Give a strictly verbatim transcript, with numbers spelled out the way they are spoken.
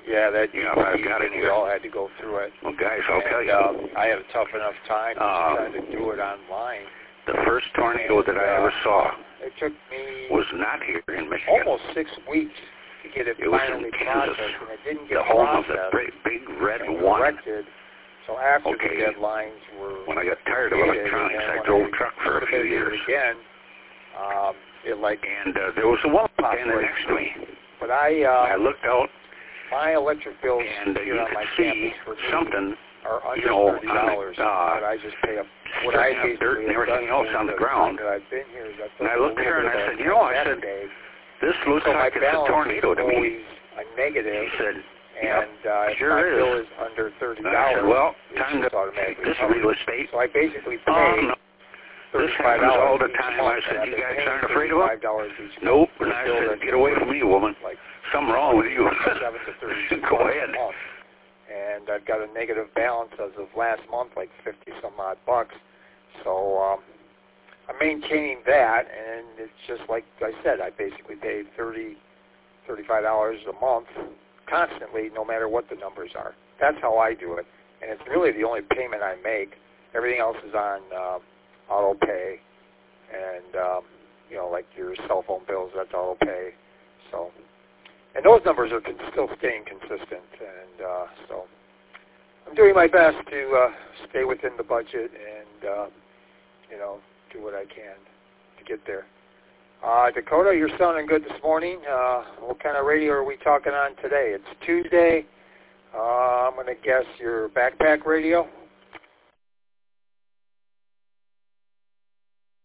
Yeah, that you know, if I've got it we here. all had to go through it. Well, guys, I'll and, tell you. Um, I had a tough enough time uh, trying to do it online. The first tornado and, that I uh, ever saw it took me was not here in Michigan. almost six weeks to get it, it was finally in Kansas, processed, and it didn't get the home processed of the big, big red and one. corrected. So after Okay. the deadlines were When I got tired of created, electronics, and I when drove I truck for a few submitted years. it again, um, it like And uh, there was a woman standing next to me. But I, uh, I looked out, my electric bills and uh, here you on could my see campus for me something, are under you know, thirty dollars. on the, uh, but I just pay up what I stirring up dirt basically and have everything done else on the the ground. time that I've been here is I've And done I a looked little at her bit and I of said, you know, I a said, day. this looks so like my it's a balance tornado is to me. always a negative. She said, And uh, if sure my is. bill is under thirty And I dollars, said, well, it's time just to automatically take this covered. real estate. So I basically Oh, pay no. This thirty-five happens dollars all the each time. month, I said, and I've you been guys paying aren't afraid of thirty-five it? dollars each Nope. month. And I Bill said, that's get away from me, woman. Like Something wrong with you. seven to thirty Go ahead. a month. And I've got a negative balance as of last month, like fifty some odd bucks. So um, I'm maintaining that, and it's just like I said, I basically pay thirty, thirty-five dollars a month constantly, no matter what the numbers are. That's how I do it, and it's really the only payment I make. Everything else is on um, auto pay, and um, you know, like your cell phone bills, that's auto pay. So, and those numbers are con- still staying consistent, and uh, so I'm doing my best to uh, stay within the budget and uh, you know, do what I can to get there. Uh, Dakota, you're sounding good this morning. Uh, what kind of radio are we talking on today? It's Tuesday. Uh, I'm going to guess your backpack radio.